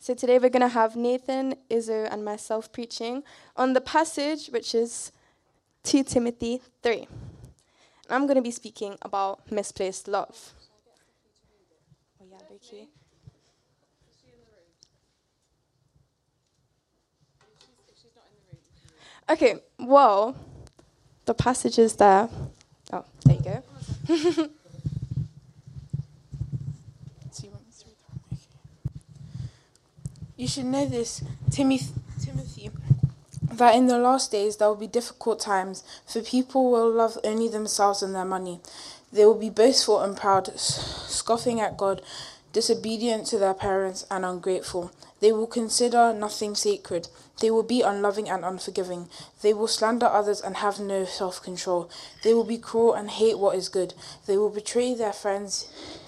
So today we're going to have Nathan, Izzo, and myself preaching on the passage, which is 2 Timothy 3. And I'm going to be speaking about misplaced love. Oh yeah, Loki. Okay, well, the passage is there. Oh, there you go. You should know this, Timothy, that in the last days there will be difficult times, for people will love only themselves and their money. They will be boastful and proud, scoffing at God, disobedient to their parents, and ungrateful. They will consider nothing sacred. They will be unloving and unforgiving. They will slander others and have no self-control. They will be cruel and hate what is good. They will betray their friends,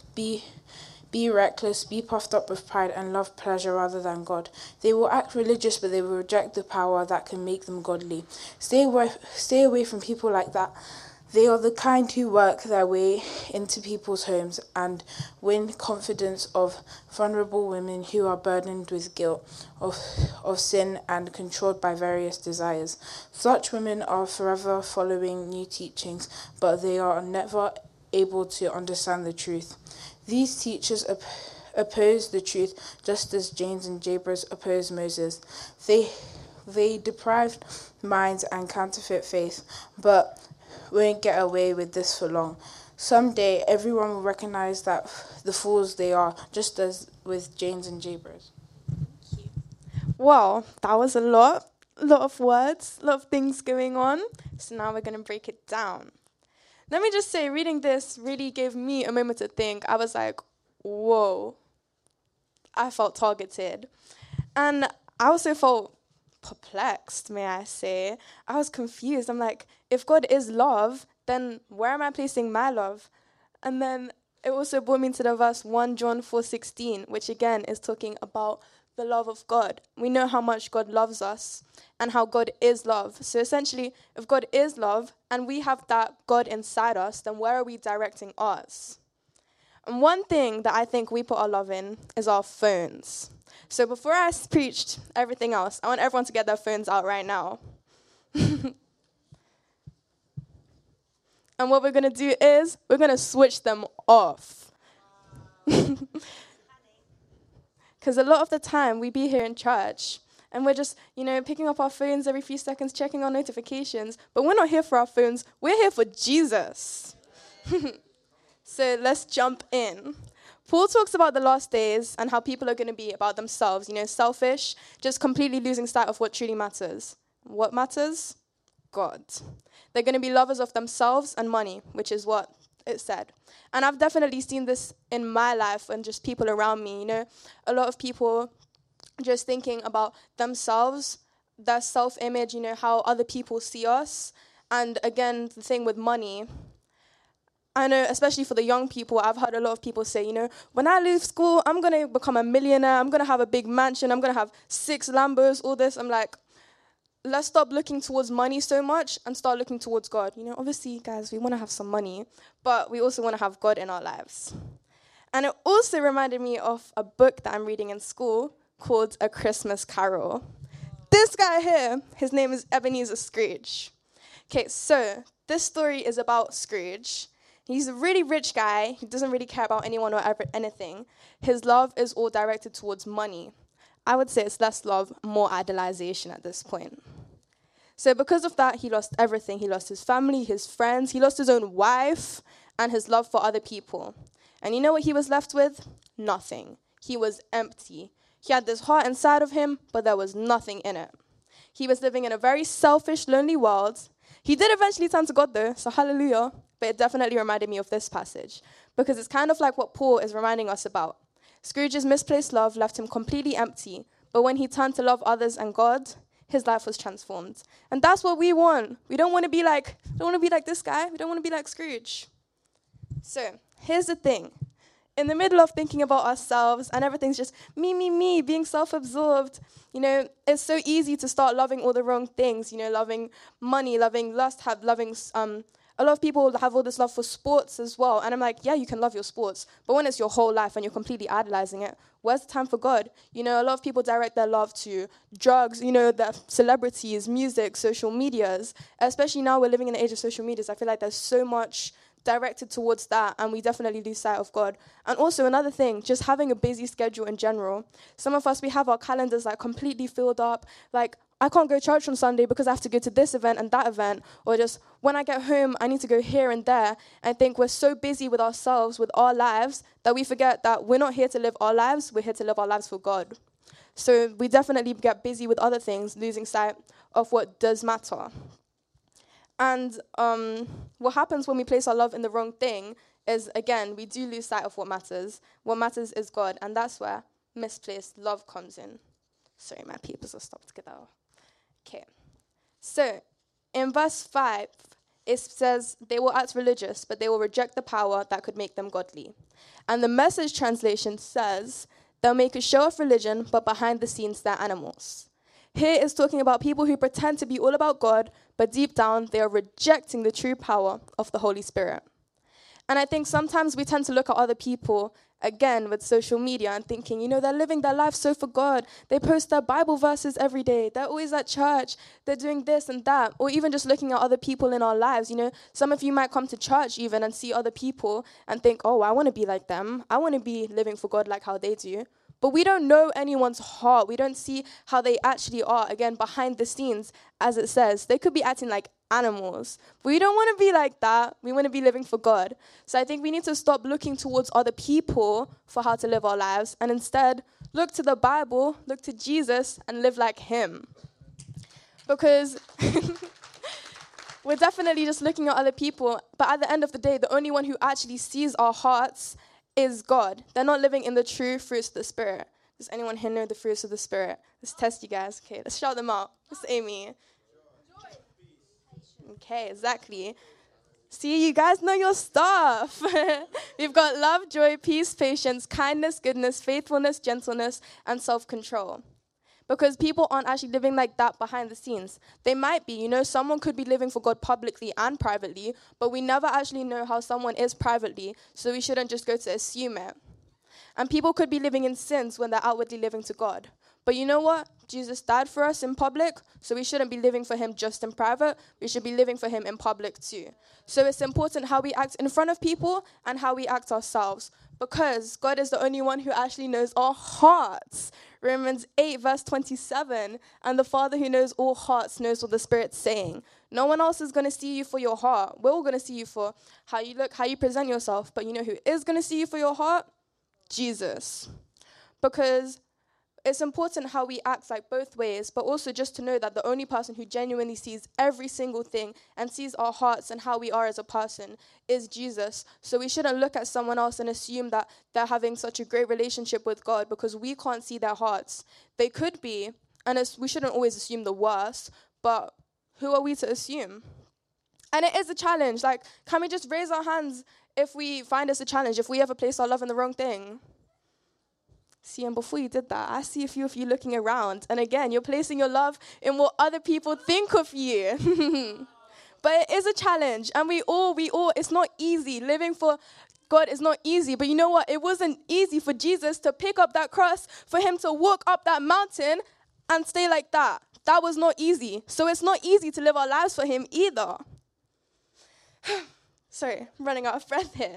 be reckless, be puffed up with pride, and love pleasure rather than God. They will act religious, but they will reject the power that can make them godly. Stay away from people like that. They are the kind who work their way into people's homes and win confidence of vulnerable women who are burdened with guilt of sin and controlled by various desires. Such women are forever following new teachings, but they are never able to understand the truth. These teachers oppose the truth just as James and Jabez opposed Moses. They deprived minds and counterfeit faith, but won't get away with this for long. Someday, everyone will recognize that the fools they are, just as with James and Jabez. Well, that was a lot of words, a lot of things going on. So now we're going to break it down. Let me just say, reading this really gave me a moment to think. I was like, whoa. I felt targeted. And I also felt perplexed, may I say. I was confused. I'm like, if God is love, then where am I placing my love? And then it also brought me to the verse 1 John 4:16, which again is talking about the love of God. We know how much God loves us and how God is love. So essentially, if God is love and we have that God inside us, then where are we directing ours? And one thing that I think we put our love in is our phones. So before I preached everything else, I want everyone to get their phones out right now. And what we're going to do is we're going to switch them off. Because a lot of the time we be here in church and we're just, picking up our phones every few seconds, checking our notifications. But we're not here for our phones. We're here for Jesus. So let's jump in. Paul talks about the last days and how people are going to be about themselves, selfish, just completely losing sight of what truly matters. What matters? God. They're going to be lovers of themselves and money, which is what it said. And I've definitely seen this in my life and just people around me, a lot of people just thinking about themselves, their self-image, how other people see us. And again, the thing with money, I know, especially for the young people, I've heard a lot of people say, when I leave school, I'm going to become a millionaire, I'm going to have a big mansion, I'm going to have 6 Lambos, all this. I'm like, let's stop looking towards money so much and start looking towards God. Obviously, guys, we want to have some money, but we also want to have God in our lives. And it also reminded me of a book that I'm reading in school called A Christmas Carol. This guy here, his name is Ebenezer Scrooge. Okay, so this story is about Scrooge. He's a really rich guy. He doesn't really care about anyone or anything. His love is all directed towards money. I would say it's less love, more idolization at this point. So because of that, he lost everything. He lost his family, his friends. He lost his own wife and his love for other people. And you know what he was left with? Nothing. He was empty. He had this heart inside of him, but there was nothing in it. He was living in a very selfish, lonely world. He did eventually turn to God, though, so hallelujah. But it definitely reminded me of this passage, because it's kind of like what Paul is reminding us about. Scrooge's misplaced love left him completely empty, but when he turned to love others and God, his life was transformed. And that's what we want. We don't want to be like this guy. We don't want to be like Scrooge. So, here's the thing. In the middle of thinking about ourselves and everything's just me, being self-absorbed, it's so easy to start loving all the wrong things, loving money, loving lust, loving a lot of people have all this love for sports as well. And I'm like, yeah, you can love your sports. But when it's your whole life and you're completely idolizing it, where's the time for God? You know, a lot of people direct their love to drugs, you know, the celebrities, music, social medias. Especially now we're living in the age of social medias. I feel like there's so much directed towards that, and we definitely lose sight of God. And also another thing, just having a busy schedule in general. Some of us, we have our calendars like completely filled up. Like, I can't go to church on Sunday because I have to go to this event and that event. Or just when I get home, I need to go here and there. I think we're so busy with ourselves, with our lives, that we forget that we're not here to live our lives, we're here to live our lives for God. So we definitely get busy with other things, losing sight of what does matter. And what happens when we place our love in the wrong thing is, again, we do lose sight of what matters. What matters is God, and that's where misplaced love comes in. Sorry, my papers have stopped together. Okay. So, in verse 5, it says, they will act religious, but they will reject the power that could make them godly. And the Message translation says, they'll make a show of religion, but behind the scenes, they're animals. Here is talking about people who pretend to be all about God, but deep down, they are rejecting the true power of the Holy Spirit. And I think sometimes we tend to look at other people, again, with social media and thinking, you know, they're living their life so for God. They post their Bible verses every day. They're always at church. They're doing this and that. Or even just looking at other people in our lives. You know, some of you might come to church even and see other people and think, oh, I want to be like them. I want to be living for God like how they do. But we don't know anyone's heart. We don't see how they actually are, again, behind the scenes, as it says. They could be acting like animals. But we don't want to be like that. We want to be living for God. So I think we need to stop looking towards other people for how to live our lives and instead look to the Bible, look to Jesus, and live like him. Because we're definitely just looking at other people, but at the end of the day, the only one who actually sees our hearts is God. They're not living in the true fruits of the Spirit. Does anyone here know the fruits of the Spirit? Let's test you guys. Okay, let's shout them out. Miss Amy. Okay, exactly. See, you guys know your stuff. We've got love, joy, peace, patience, kindness, goodness, faithfulness, gentleness, and self-control. Because people aren't actually living like that behind the scenes. They might be, you know, someone could be living for God publicly and privately, but we never actually know how someone is privately, so we shouldn't just go to assume it. And people could be living in sins when they're outwardly living to God. But you know what? Jesus died for us in public, so we shouldn't be living for him just in private. We should be living for him in public too. So it's important how we act in front of people and how we act ourselves, because God is the only one who actually knows our hearts. Romans 8, verse 27, and the Father who knows all hearts knows what the Spirit's saying. No one else is going to see you for your heart. We're all going to see you for how you look, how you present yourself. But you know who is going to see you for your heart? Jesus. Because it's important how we act like both ways, but also just to know that the only person who genuinely sees every single thing and sees our hearts and how we are as a person is Jesus. So we shouldn't look at someone else and assume that they're having such a great relationship with God because we can't see their hearts. They could be, and we shouldn't always assume the worst, but who are we to assume? And it is a challenge. Like, can we just raise our hands if we find it's a challenge, if we ever place our love in the wrong thing? See, and before you did that, I see a few of you looking around. And again, you're placing your love in what other people think of you. But it is a challenge. And we all, it's not easy. Living for God is not easy. But you know what? It wasn't easy for Jesus to pick up that cross, for him to walk up that mountain and stay like that. That was not easy. So it's not easy to live our lives for him either. Sorry, I'm running out of breath here.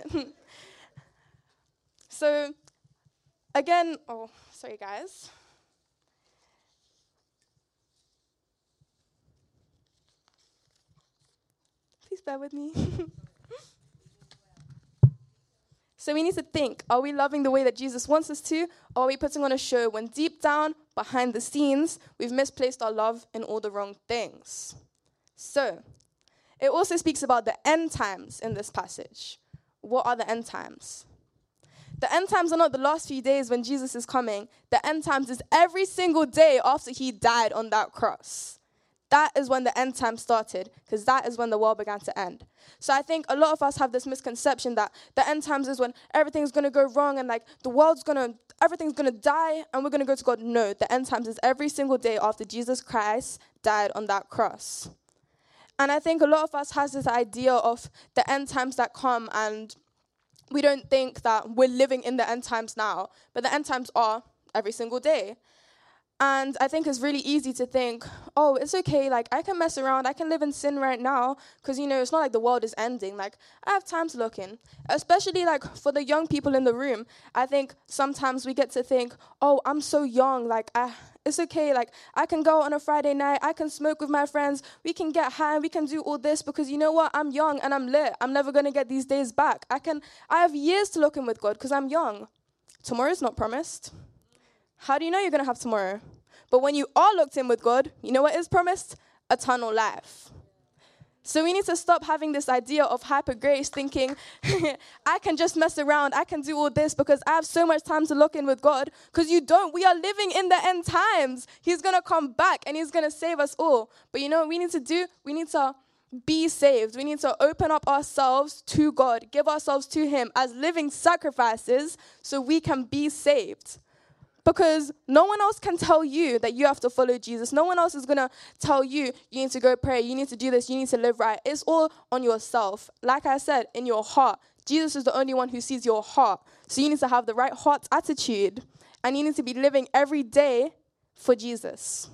So, again, sorry guys. Please bear with me. So we need to think, are we loving the way that Jesus wants us to, or are we putting on a show when deep down, behind the scenes, we've misplaced our love in all the wrong things? So, it also speaks about the end times in this passage. What are the end times? The end times are not the last few days when Jesus is coming. The end times is every single day after he died on that cross. That is when the end time started, because that is when the world began to end. So I think a lot of us have this misconception that the end times is when everything's going to go wrong and like everything's going to die and we're going to go to God. No, the end times is every single day after Jesus Christ died on that cross. And I think a lot of us has this idea of the end times that come, and we don't think that we're living in the end times now, but the end times are every single day. And I think it's really easy to think, oh, it's okay, like, I can mess around, I can live in sin right now, because, it's not like the world is ending. Like, I have time to look in. Especially, like, for the young people in the room, I think sometimes we get to think, oh, I'm so young, like, it's okay, like, I can go on a Friday night, I can smoke with my friends, we can get high, we can do all this, because you know what, I'm young and I'm lit. I'm never going to get these days back. I have years to look in with God, because I'm young. Tomorrow's not promised. How do you know you're going to have tomorrow? But when you are looked in with God, you know what is promised? Eternal life. So we need to stop having this idea of hyper grace, thinking, I can just mess around, I can do all this because I have so much time to look in with God. Because you don't. We are living in the end times. He's going to come back and he's going to save us all. But you know what we need to do? We need to be saved. We need to open up ourselves to God, give ourselves to him as living sacrifices so we can be saved. Because no one else can tell you that you have to follow Jesus. No one else is going to tell you, you need to go pray, you need to do this, you need to live right. It's all on yourself. Like I said, in your heart. Jesus is the only one who sees your heart. So you need to have the right heart attitude. And you need to be living every day for Jesus.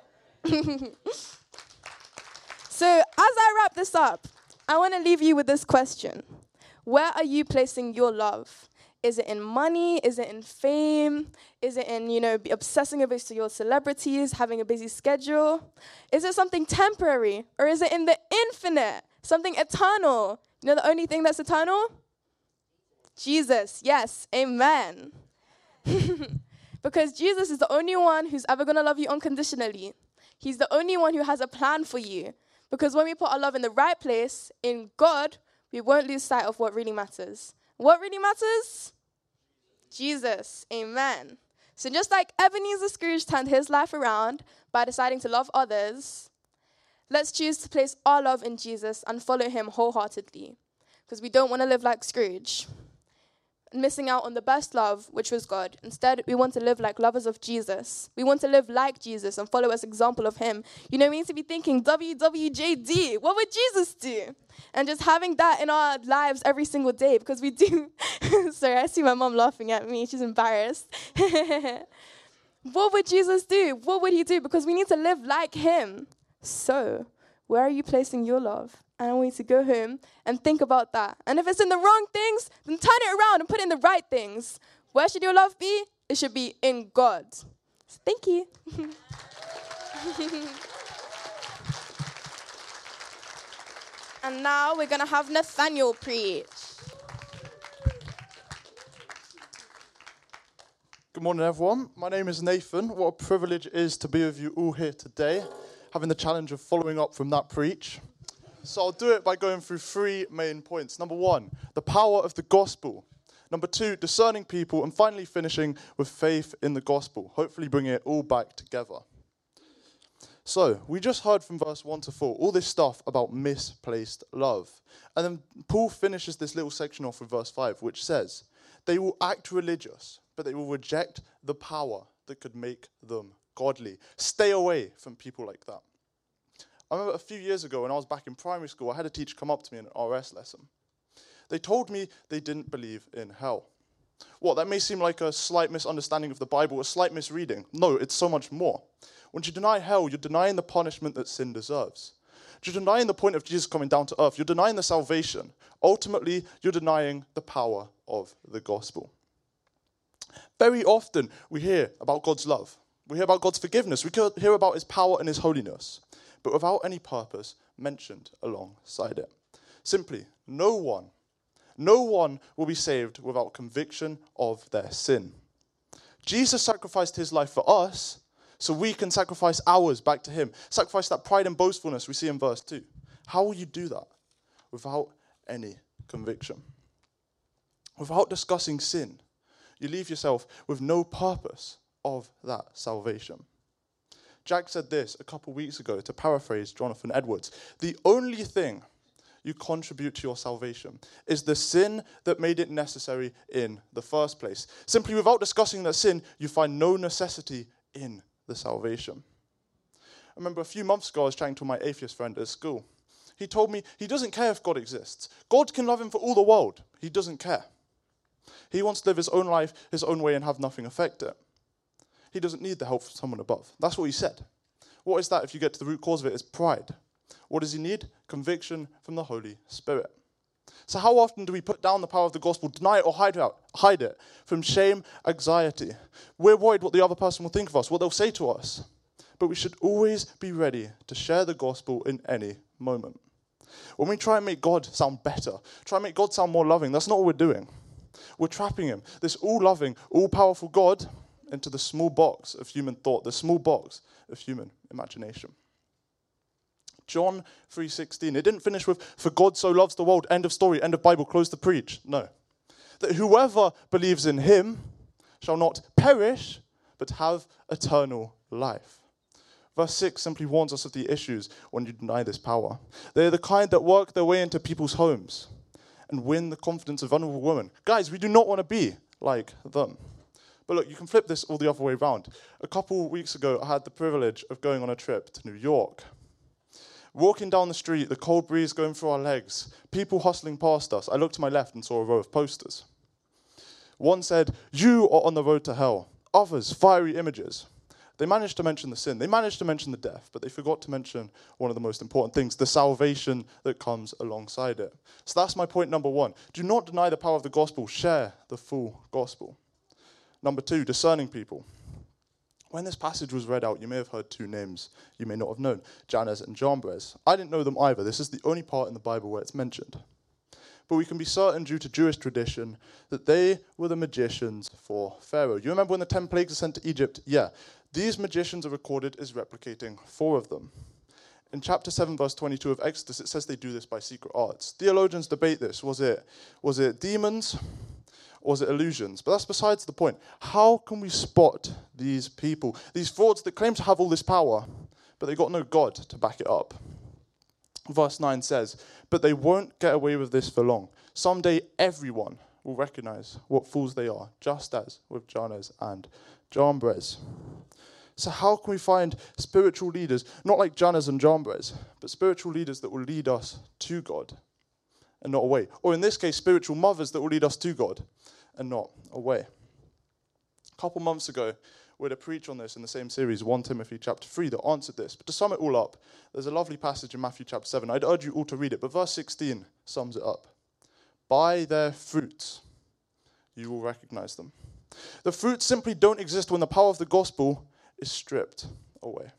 So as I wrap this up, I want to leave you with this question. Where are you placing your love? Is it in money? Is it in fame? Is it in, obsessing over your celebrities, having a busy schedule? Is it something temporary? Or is it in the infinite, something eternal? The only thing that's eternal? Jesus. Yes. Amen. Because Jesus is the only one who's ever going to love you unconditionally. He's the only one who has a plan for you. Because when we put our love in the right place, in God, we won't lose sight of what really matters. What really matters? Jesus. Amen. So just like Ebenezer Scrooge turned his life around by deciding to love others, let's choose to place our love in Jesus and follow him wholeheartedly. Because we don't want to live like Scrooge, missing out on the best love, which was God. Instead, we want to live like lovers of Jesus. We want to live like Jesus and follow as example of him. We need to be thinking, WWJD, what would Jesus do? And just having that in our lives every single day, because we do. Sorry, I see my mom laughing at me. She's embarrassed. What would Jesus do? What would he do? Because we need to live like him. So, where are you placing your love? And I want you to go home and think about that. And if it's in the wrong things, then turn it around and put it in the right things. Where should your love be? It should be in God. So thank you. And now we're going to have Nathaniel preach. Good morning, everyone. My name is Nathan. What a privilege it is to be with you all here today, having the challenge of following up from that preach. So I'll do it by going through three main points. Number one, the power of the gospel. Number two, discerning people. And finally, finishing with faith in the gospel, hopefully bringing it all back together. So we just heard from verse 1 to 4, all this stuff about misplaced love. And then Paul finishes this little section off with verse 5, which says, they will act religious, but they will reject the power that could make them godly. Stay away from people like that. I remember a few years ago when I was back in primary school, I had a teacher come up to me in an RS lesson. They told me they didn't believe in hell. Well, that may seem like a slight misunderstanding of the Bible, a slight misreading. No, it's so much more. When you deny hell, you're denying the punishment that sin deserves. You're denying the point of Jesus coming down to earth. You're denying the salvation. Ultimately, you're denying the power of the gospel. Very often, we hear about God's love. We hear about God's forgiveness. We hear about his power and his holiness, but without any purpose mentioned alongside it. Simply, no one will be saved without conviction of their sin. Jesus sacrificed his life for us, so we can sacrifice ours back to him. Sacrifice that pride and boastfulness we see in verse 2. How will you do that? Without any conviction. Without discussing sin, you leave yourself with no purpose of that salvation. Jack said this a couple weeks ago, to paraphrase Jonathan Edwards. The only thing you contribute to your salvation is the sin that made it necessary in the first place. Simply without discussing that sin, you find no necessity in the salvation. I remember a few months ago I was chatting to my atheist friend at school, He told me he doesn't care if God exists. God can love him for all the world. He doesn't care. He wants to live his own life, his own way, and have nothing affect it. He doesn't need the help from someone above. That's what he said. What is that if you get to the root cause of it? It's pride. What does he need? Conviction from the Holy Spirit. So how often do we put down the power of the gospel, deny it or hide it from shame, anxiety? We're worried what the other person will think of us, what they'll say to us. But we should always be ready to share the gospel in any moment. When we try and make God sound better, try and make God sound more loving, that's not what we're doing. We're trapping him, this all-loving, all-powerful God, into the small box of human thought, the small box of human imagination. John 3:16, it didn't finish with, for God so loves the world, end of story, end of Bible, close the preach. No. That whoever believes in him shall not perish, but have eternal life. Verse 6 simply warns us of the issues when you deny this power. They're the kind that work their way into people's homes and win the confidence of vulnerable women. Guys, we do not want to be like them. But look, you can flip this all the other way around. A couple of weeks ago, I had the privilege of going on a trip to New York. Walking down the street, the cold breeze going through our legs, people hustling past us. I looked to my left and saw a row of posters. One said, "You are on the road to hell." Others, fiery images. They managed to mention the sin. They managed to mention the death, but they forgot to mention one of the most important things, the salvation that comes alongside it. So that's my point number one. Do not deny the power of the gospel. Share the full gospel. Number two, discerning people. When this passage was read out, you may have heard two names you may not have known, Jannes and Jambres. I didn't know them either. This is the only part in the Bible where it's mentioned. But we can be certain, due to Jewish tradition, that they were the magicians for Pharaoh. You remember when the 10 plagues are sent to Egypt? Yeah. These magicians are recorded as replicating 4 of them. In chapter 7, verse 22 of Exodus, it says they do this by secret arts. Theologians debate this. Was it demons? Or was it illusions? But that's besides the point. How can we spot these people? These frauds that claim to have all this power, but they got no God to back it up. Verse 9 says, "But they won't get away with this for long. Someday everyone will recognize what fools they are, just as with Jannes and Jambres." So how can we find spiritual leaders, not like Jannes and Jambres, but spiritual leaders that will lead us to God and not away? Or in this case, spiritual mothers that will lead us to God and not away. A couple months ago, we had a preach on this in the same series, 1 Timothy chapter 3, that answered this. But to sum it all up, there's a lovely passage in Matthew chapter 7. I'd urge you all to read it, but verse 16 sums it up. By their fruits, you will recognize them. The fruits simply don't exist when the power of the gospel is stripped away.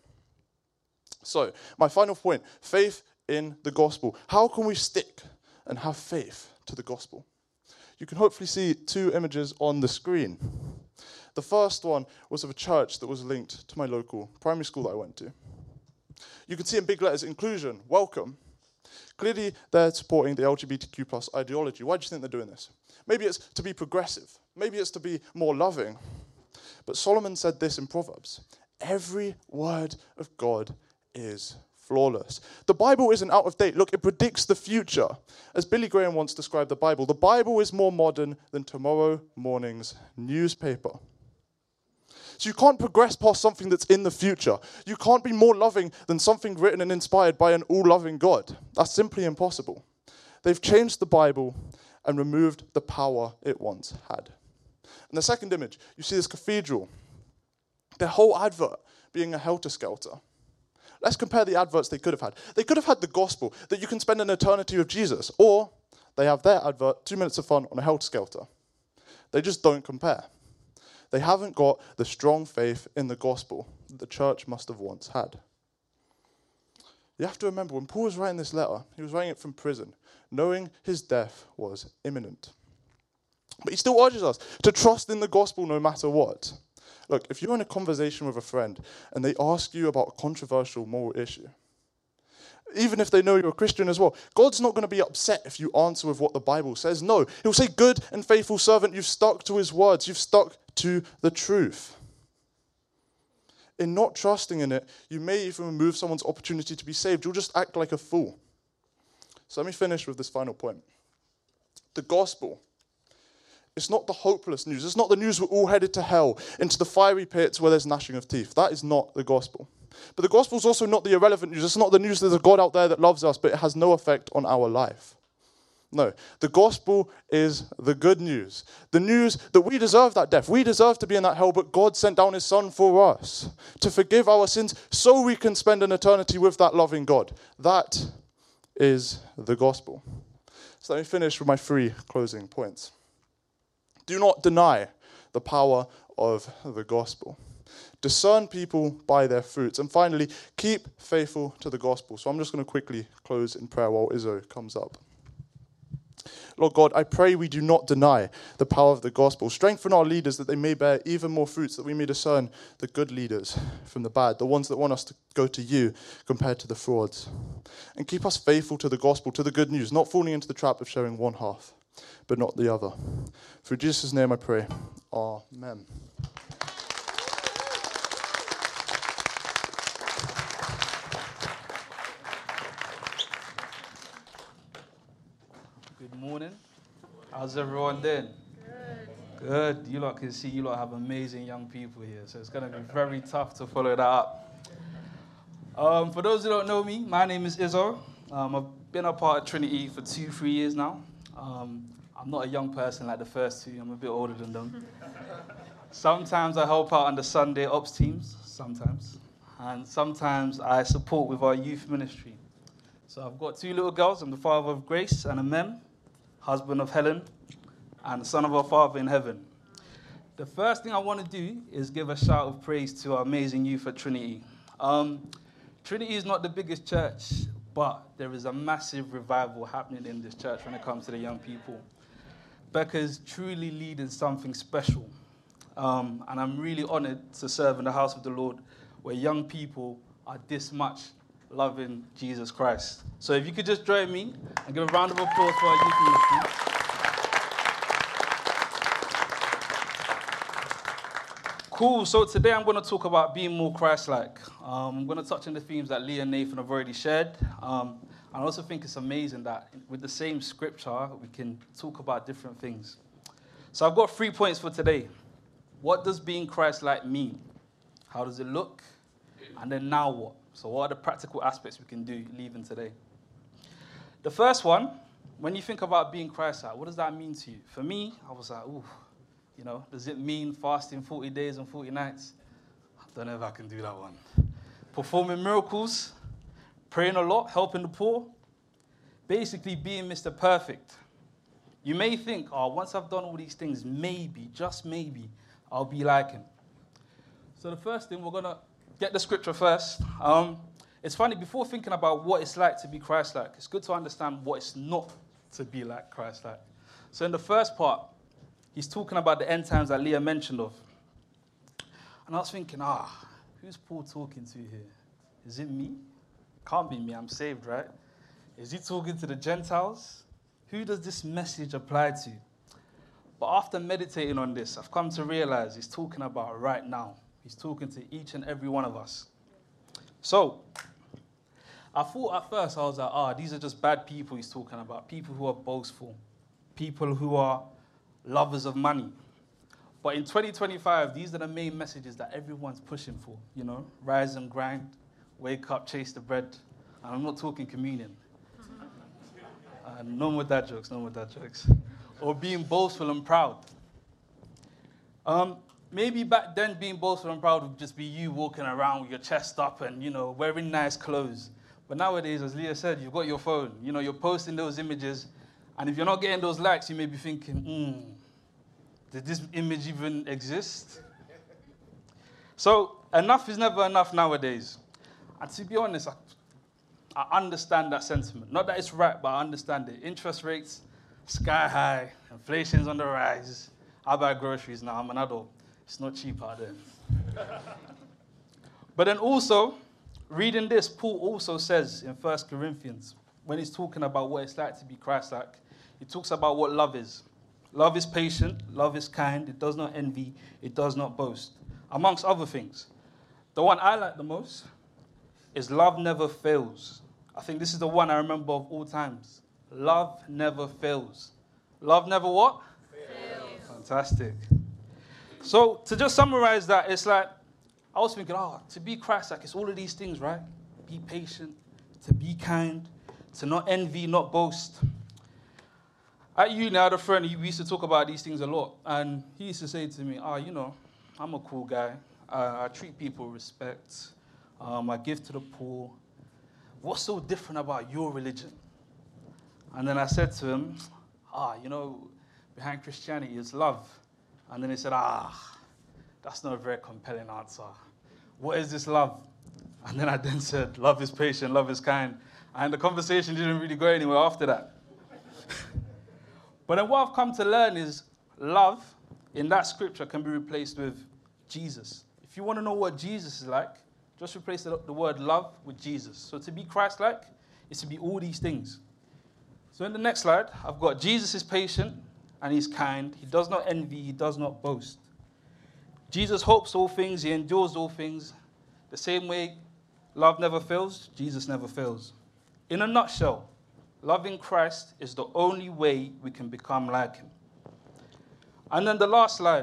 So, my final point, faith in the gospel. How can we stick and have faith to the gospel? You can hopefully see 2 images on the screen. The first one was of a church that was linked to my local primary school that I went to. You can see in big letters, inclusion, welcome. Clearly, they're supporting the LGBTQ plus ideology. Why do you think they're doing this? Maybe it's to be progressive. Maybe it's to be more loving. But Solomon said this in Proverbs, "Every word of God is flawless." The Bible isn't out of date. Look, it predicts the future. As Billy Graham once described the Bible is more modern than tomorrow morning's newspaper. So you can't progress past something that's in the future. You can't be more loving than something written and inspired by an all-loving God. That's simply impossible. They've changed the Bible and removed the power it once had. And the second image, you see this cathedral. Their whole advert being a helter-skelter. Let's compare the adverts they could have had. They could have had the gospel, that you can spend an eternity with Jesus. Or they have their advert, 2 minutes of fun on a helter-skelter. They just don't compare. They haven't got the strong faith in the gospel that the church must have once had. You have to remember, when Paul was writing this letter, he was writing it from prison, knowing his death was imminent. But he still urges us to trust in the gospel no matter what. Look, if you're in a conversation with a friend and they ask you about a controversial moral issue, even if they know you're a Christian as well, God's not going to be upset if you answer with what the Bible says. No, he'll say, "Good and faithful servant, you've stuck to his words, you've stuck to the truth." In not trusting in it, you may even remove someone's opportunity to be saved. You'll just act like a fool. So let me finish with this final point. The gospel, it's not the hopeless news. It's not the news we're all headed to hell, into the fiery pits where there's gnashing of teeth. That is not the gospel. But the gospel is also not the irrelevant news. It's not the news there's a God out there that loves us, but it has no effect on our life. No, the gospel is the good news. The news that we deserve that death. We deserve to be in that hell, but God sent down his son for us to forgive our sins so we can spend an eternity with that loving God. That is the gospel. So let me finish with my 3 closing points. Do not deny the power of the gospel. Discern people by their fruits. And finally, keep faithful to the gospel. So I'm just going to quickly close in prayer while Izzo comes up. Lord God, I pray we do not deny the power of the gospel. Strengthen our leaders that they may bear even more fruits, that we may discern the good leaders from the bad, the ones that want us to go to you compared to the frauds. And keep us faithful to the gospel, to the good news, not falling into the trap of sharing one half, but not the other. Through Jesus' name I pray. Amen. Good morning. How's everyone doing? Good. You lot can see you lot have amazing young people here, so it's going to be very tough to follow that up. For those who don't know me, my name is Izzo. I've been a part of Trinity for 2-3 years now. I'm not a young person like the first two. I'm a bit older than them. Sometimes I help out on the Sunday ops teams, sometimes. And sometimes I support with our youth ministry. So I've got 2 little girls. I'm the father of Grace and a Mem, husband of Helen, and son of our Father in heaven. The first thing I want to do is give a shout of praise to our amazing youth at Trinity. Trinity is not the biggest church, but there is a massive revival happening in this church when it comes to the young people. Becca's truly leading something special. And I'm really honored to serve in the house of the Lord, where young people are this much loving Jesus Christ. So if you could just join me and give a round of applause for our youth ministry. Cool, so today I'm going to talk about being more Christ-like. I'm going to touch on the themes that Lee and Nathan have already shared. I also think it's amazing that with the same scripture, we can talk about different things. So I've got 3 points for today. What does being Christ-like mean? How does it look? And then now what? So what are the practical aspects we can do leaving today? The first one, when you think about being Christ-like, what does that mean to you? For me, I was like, ooh, does it mean fasting 40 days and 40 nights? I don't know if I can do that one. Performing miracles, praying a lot, helping the poor, basically being Mr. Perfect. You may think, once I've done all these things, maybe, just maybe, I'll be like him. So the first thing, we're going to get the scripture first. It's funny, before thinking about what it's like to be Christ-like, it's good to understand what it's not to be like Christ-like. So in the first part, he's talking about the end times that Leah mentioned of. And I was thinking, who's Paul talking to here? Is it me? Can't be me, I'm saved, right? Is he talking to the Gentiles? Who does this message apply to? But after meditating on this, I've come to realize he's talking about right now. He's talking to each and every one of us. So, I thought at first, I was like, these are just bad people he's talking about. People who are boastful. People who are lovers of money. But in 2025, these are the main messages that everyone's pushing for. Rise and grind, wake up, chase the bread. And I'm not talking communion. No more dad jokes, no more dad jokes. Or being boastful and proud. Maybe back then being boastful and proud would just be you walking around with your chest up and, wearing nice clothes. But nowadays, as Leah said, you've got your phone. You're posting those images. And if you're not getting those likes, you may be thinking, did this image even exist? So enough is never enough nowadays. And to be honest, I understand that sentiment. Not that it's right, but I understand it. Interest rates, sky high, inflation's on the rise. I buy groceries now, I'm an adult. It's not cheap out there. But then also, reading this, Paul also says in 1 Corinthians, when he's talking about what it's like to be Christ-like, he talks about what love is. Love is patient, love is kind, it does not envy, it does not boast, amongst other things. The one I like the most is love never fails. I think this is the one I remember of all times. Love never fails. Love never what? Fails. Fantastic. So to just summarize that, it's like, I I was thinking, to be Christ-like, it's all of these things, right? Be patient, to be kind, to not envy, not boast. At uni, I had a friend, we used to talk about these things a lot, and he used to say to me, I'm a cool guy. I treat people with respect. I give to the poor. What's so different about your religion? And then I said to him, behind Christianity is love. And then he said, that's not a very compelling answer. What is this love? And then I said, love is patient, love is kind. And the conversation didn't really go anywhere after that. But then what I've come to learn is love in that scripture can be replaced with Jesus. If you want to know what Jesus is like, just replace the word love with Jesus. So to be Christ-like is to be all these things. So in the next slide, I've got Jesus is patient and he's kind. He does not envy, he does not boast. Jesus hopes all things, he endures all things. The same way love never fails, Jesus never fails. In a nutshell, loving Christ is the only way we can become like him. And then the last slide.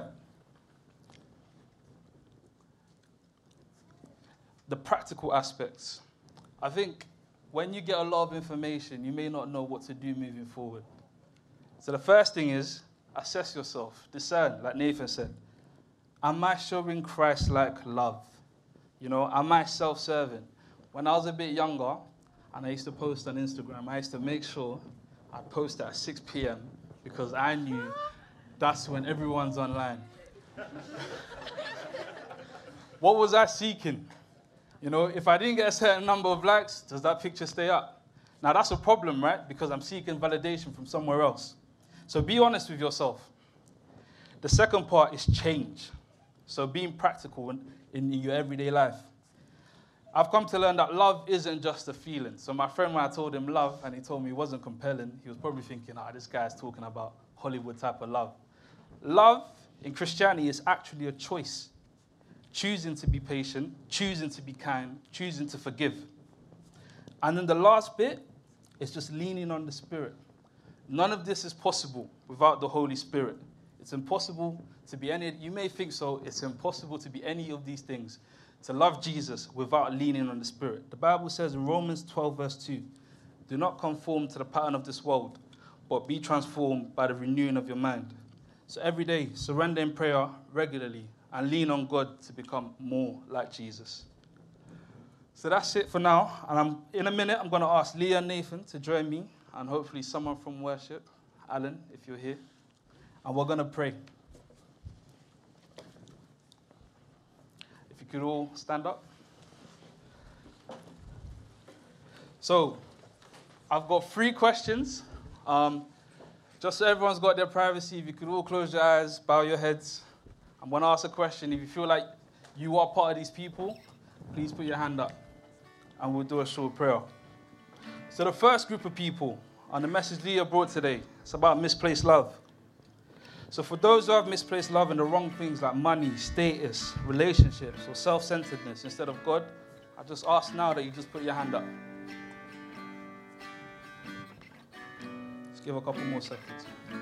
The practical aspects. I think when you get a lot of information, you may not know what to do moving forward. So the first thing is assess yourself, discern, like Nathan said. Am I showing Christ-like love? Am I self-serving? When I was a bit younger, and I used to post on Instagram, I used to make sure I post at 6 p.m. because I knew that's when everyone's online. What was I seeking? If I didn't get a certain number of likes, does that picture stay up? Now, that's a problem, right? Because I'm seeking validation from somewhere else. So be honest with yourself. The second part is change. So being practical in your everyday life. I've come to learn that love isn't just a feeling. So my friend, when I told him love, and he told me it wasn't compelling, he was probably thinking, this guy's talking about Hollywood type of love. Love in Christianity is actually a choice. Choosing to be patient, choosing to be kind, choosing to forgive. And then the last bit is just leaning on the Spirit. None of this is possible without the Holy Spirit. It's impossible to be you may think so, it's impossible to be any of these things, to love Jesus without leaning on the Spirit. The Bible says in Romans 12 verse 2, do not conform to the pattern of this world, but be transformed by the renewing of your mind. So every day, surrender in prayer regularly, and lean on God to become more like Jesus. So that's it for now. And in a minute, I'm going to ask Leah and Nathan to join me, and hopefully someone from worship, Alan, if you're here. And we're going to pray. If you could all stand up. So, I've got 3 questions. Just so everyone's got their privacy, if you could all close your eyes, bow your heads. I'm going to ask a question. If you feel like you are part of these people, please put your hand up and we'll do a short prayer. So the first group of people on the message Leah brought today, it's about misplaced love. So for those who have misplaced love in the wrong things like money, status, relationships, or self-centeredness instead of God, I just ask now that you just put your hand up. Let's give a couple more seconds.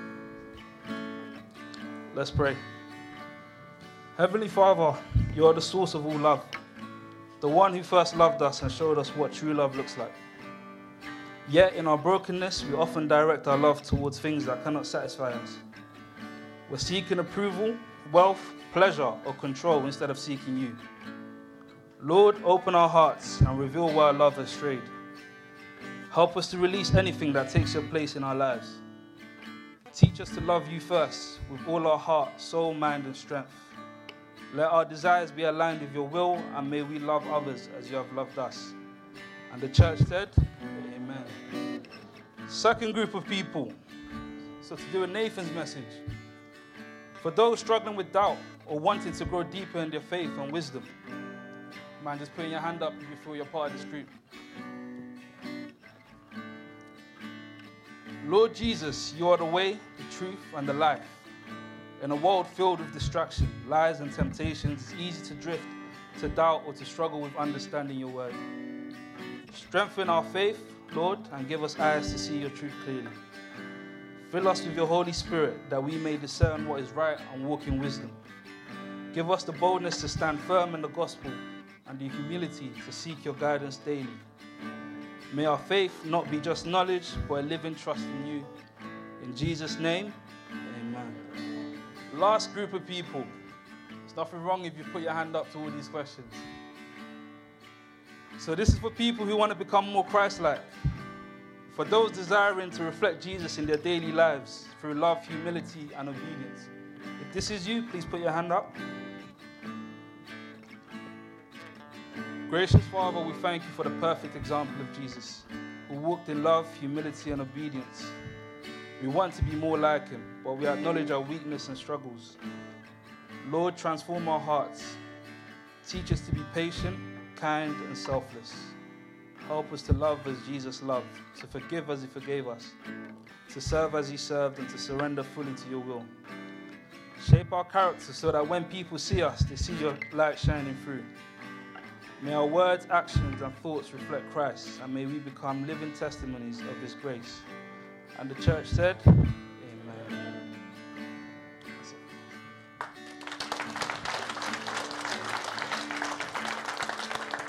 Let's pray. Heavenly Father, you are the source of all love, the one who first loved us and showed us what true love looks like. Yet in our brokenness, we often direct our love towards things that cannot satisfy us. We're seeking approval, wealth, pleasure, or control instead of seeking you. Lord, open our hearts and reveal where our love has strayed. Help us to release anything that takes your place in our lives. Teach us to love you first with all our heart, soul, mind, and strength. Let our desires be aligned with your will, and may we love others as you have loved us. And the church said, amen. Second group of people. So to do with Nathan's message. For those struggling with doubt or wanting to grow deeper in their faith and wisdom, man, just putting your hand up if you feel you're part of this group. Lord Jesus, you are the way, the truth, and the life. In a world filled with distraction, lies, and temptations, it's easy to drift, to doubt, or to struggle with understanding your word. Strengthen our faith, Lord, and give us eyes to see your truth clearly. Fill us with your Holy Spirit that we may discern what is right and walk in wisdom. Give us the boldness to stand firm in the gospel and the humility to seek your guidance daily. May our faith not be just knowledge, but a living trust in you. In Jesus' name, amen. Last group of people. There's nothing wrong if you put your hand up to all these questions. So this is for people who want to become more Christ-like. For those desiring to reflect Jesus in their daily lives through love, humility, and obedience. If this is you, please put your hand up. Gracious Father, we thank you for the perfect example of Jesus, who walked in love, humility, and obedience. We want to be more like him, but we acknowledge our weakness and struggles. Lord, transform our hearts. Teach us to be patient, kind, and selfless. Help us to love as Jesus loved, to forgive as he forgave us, to serve as he served, and to surrender fully to your will. Shape our character so that when people see us, they see your light shining through. May our words, actions, and thoughts reflect Christ, and may we become living testimonies of his grace. And the church said,